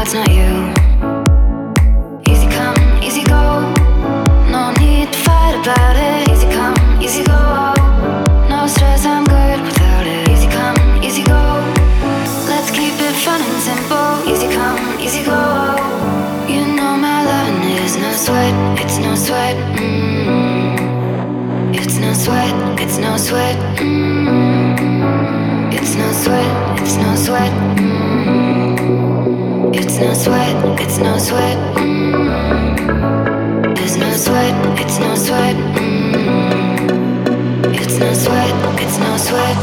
that's not you. Easy come, easy go. No need to fight about it. Easy come, easy go. No stress, I'm good without it. Easy come, easy go. Let's keep it fun and simple. Easy come, easy go. You know my loving is no sweat. It's no sweat. It's no sweat. It's no sweat. It's no sweat. It's no sweat. It's no sweat. It's no sweat. There's no sweat. It's no sweat. It's no sweat. It's no sweat.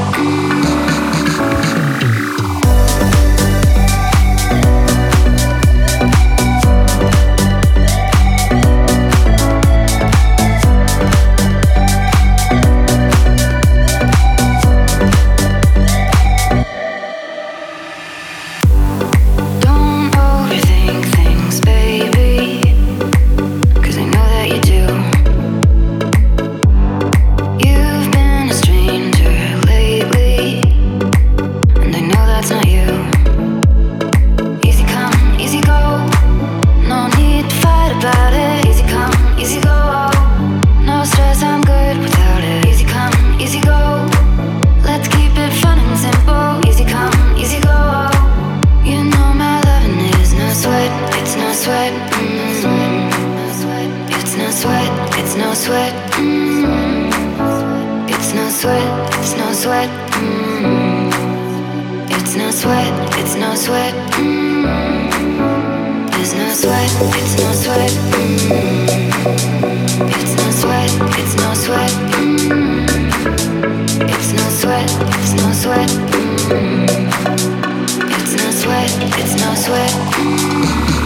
It's no sweat.